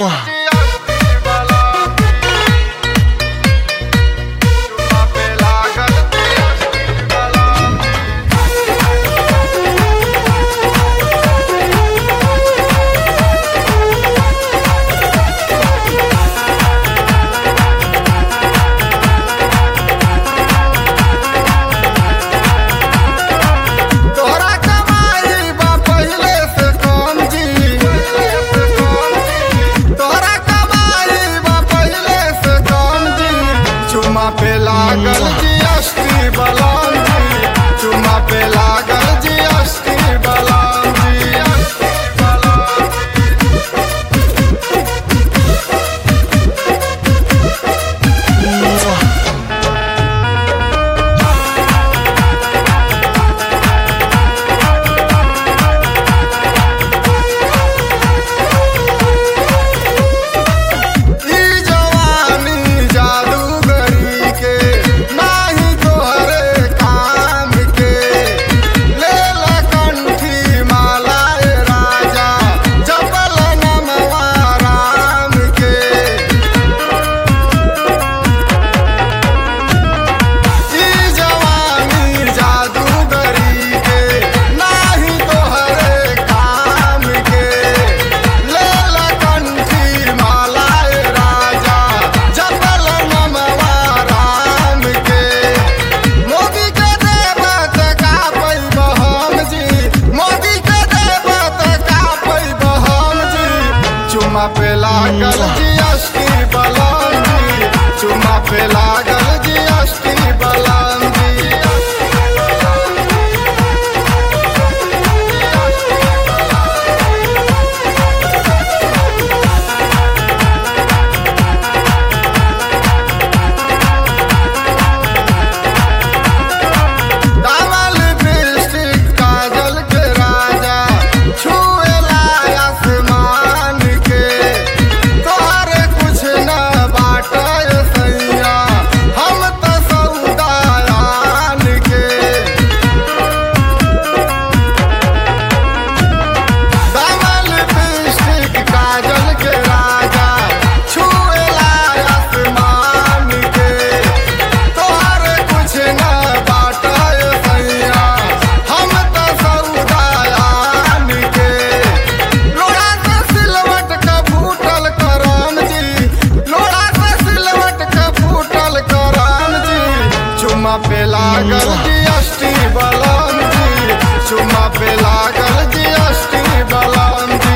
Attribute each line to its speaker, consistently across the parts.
Speaker 1: चुमा पे लागल जीएसटी बलम जी, चुमा पे लागल जीएसटी बलम जी। चुमा पे लागल जीएसटी बलम जी, चुमा पे लागल जीएसटी बलम जी। चुमा पे लागल जीएसटी बलम जी, चुमा पे लागल जीएसटी बलम जी।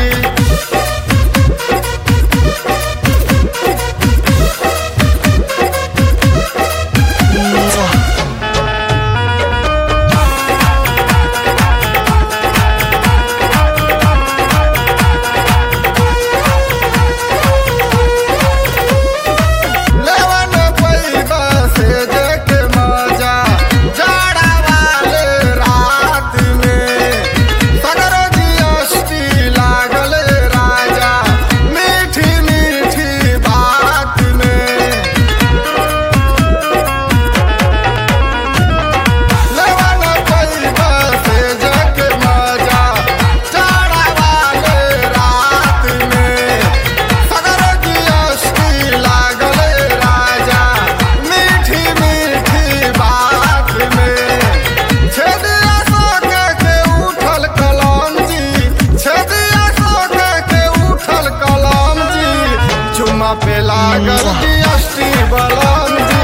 Speaker 1: चुमा पे लागल जीएसटी बलम जी,